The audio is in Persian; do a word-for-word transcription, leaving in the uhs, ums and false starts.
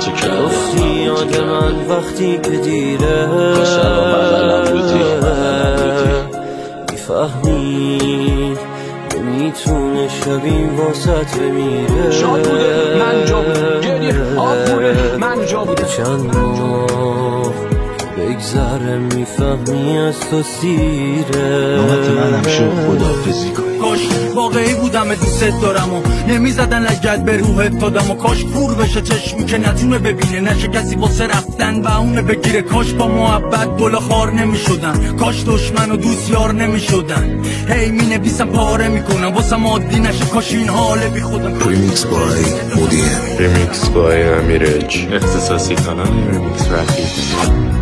گفتی یاد من وقتی که دیره میفهمی نمیتونه شبی واسط بمیره شاد بوده من جا بوده گریه آب بوده من جا بوده چند ماه بگذره میفهمی از تو سیره نوبت منم شد خداحافظی کنی کاش واقعی بودم دوست دارم و نمیزدن لگد به روحت دادم و کاش کور بشه چشمی که نتونه ببینه نشه کسی واسه رفتن و اونه بگیره کاش با محبت گل خار نمیشدن کاش دشمن و دوست یار نمیشدن هی می نویسم پاره میکنم واسم عادی نشه کاش این حاله بی خودم ریمیکس بای مودیم ریمیکس بای امیرج اختصاصی کانال ریمیکس رفیق